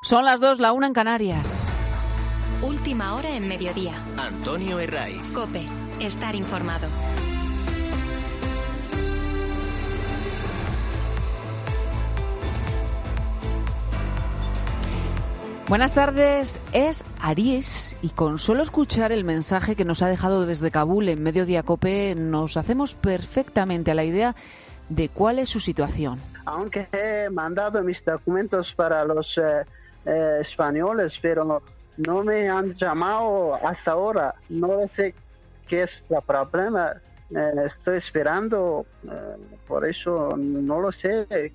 Son las 2, la 1 en Canarias. Última hora en Mediodía. Antonio Herraiz. COPE. Estar informado. Buenas tardes, es Arís y con solo escuchar el mensaje que nos ha dejado desde Kabul en Mediodía COPE nos hacemos perfectamente a la idea de cuál es su situación. Aunque he mandado mis documentos para los españoles, pero no me han llamado hasta ahora. No sé qué es el problema. Estoy esperando, por eso no lo sé.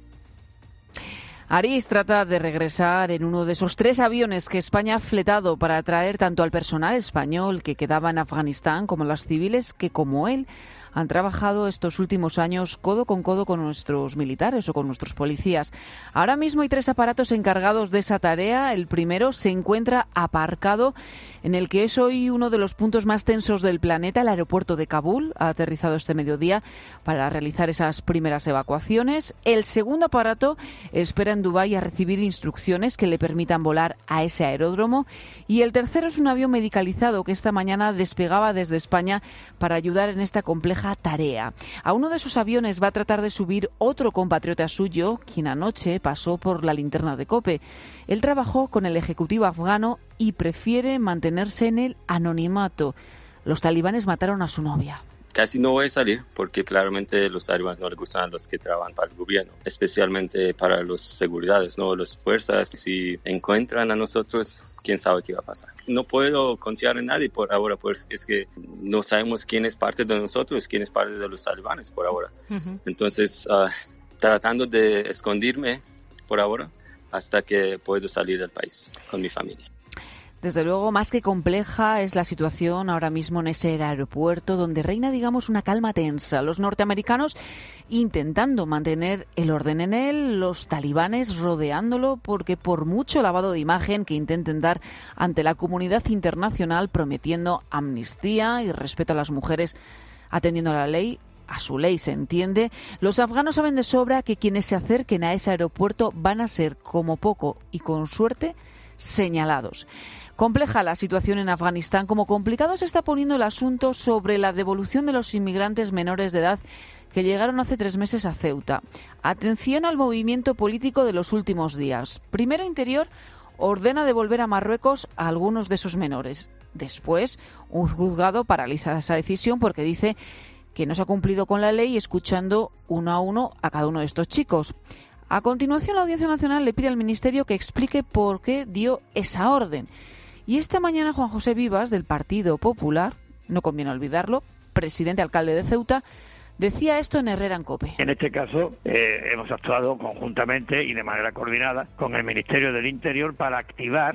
Arís trata de regresar en uno de esos 3 aviones que España ha fletado para traer tanto al personal español que quedaba en Afganistán como a los civiles que, como él, han trabajado estos últimos años codo con nuestros militares o con nuestros policías. Ahora mismo hay 3 aparatos encargados de esa tarea. El primero se encuentra aparcado en el que es hoy uno de los puntos más tensos del planeta, el aeropuerto de Kabul. Ha aterrizado este mediodía para realizar esas primeras evacuaciones. El segundo aparato espera en Dubái a recibir instrucciones que le permitan volar a ese aeródromo. Y el tercero es un avión medicalizado que esta mañana despegaba desde España para ayudar en esta compleja tarea. A uno de esos aviones va a tratar de subir otro compatriota suyo, quien anoche pasó por la linterna de COPE. Él trabajó con el ejecutivo afgano y prefiere mantenerse en el anonimato. Los talibanes mataron a su novia. Casi no voy a salir porque claramente los talibanes no les gustan a los que trabajan para el gobierno, especialmente para las seguridades, ¿no? Las fuerzas. Si encuentran a nosotros, quién sabe qué va a pasar. No puedo confiar en nadie por ahora, pues es que no sabemos quién es parte de nosotros, quién es parte de los talibanes por ahora. Uh-huh. Entonces, tratando de esconderme por ahora hasta que puedo salir del país con mi familia. Desde luego, más que compleja es la situación ahora mismo en ese aeropuerto donde reina, digamos, una calma tensa. Los norteamericanos intentando mantener el orden en él, los talibanes rodeándolo, porque por mucho lavado de imagen que intenten dar ante la comunidad internacional prometiendo amnistía y respeto a las mujeres, atendiendo a la ley, a su ley se entiende, los afganos saben de sobra que quienes se acerquen a ese aeropuerto van a ser, como poco y con suerte, señalados. Compleja la situación en Afganistán, como complicado se está poniendo el asunto sobre la devolución de los inmigrantes menores de edad que llegaron hace 3 meses a Ceuta. Atención al movimiento político de los últimos días. Primero, Interior ordena devolver a Marruecos a algunos de esos menores. Después, un juzgado paraliza esa decisión porque dice que no se ha cumplido con la ley, escuchando uno a uno a cada uno de estos chicos. A continuación, la Audiencia Nacional le pide al Ministerio que explique por qué dio esa orden. Y esta mañana Juan José Vivas, del Partido Popular, no conviene olvidarlo, presidente alcalde de Ceuta, decía esto en Herrera en COPE. En este caso hemos actuado conjuntamente y de manera coordinada con el Ministerio del Interior para activar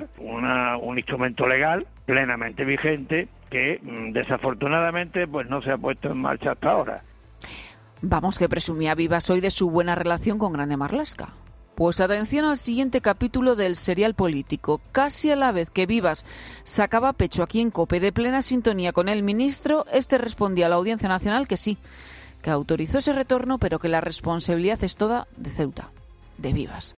un instrumento legal plenamente vigente que desafortunadamente pues no se ha puesto en marcha hasta ahora. Vamos, que presumía Vivas hoy de su buena relación con Grande Marlaska. Pues atención al siguiente capítulo del serial político. Casi a la vez que Vivas sacaba pecho aquí en COPE de plena sintonía con el ministro, este respondía a la Audiencia Nacional que sí, que autorizó ese retorno, pero que la responsabilidad es toda de Ceuta, de Vivas.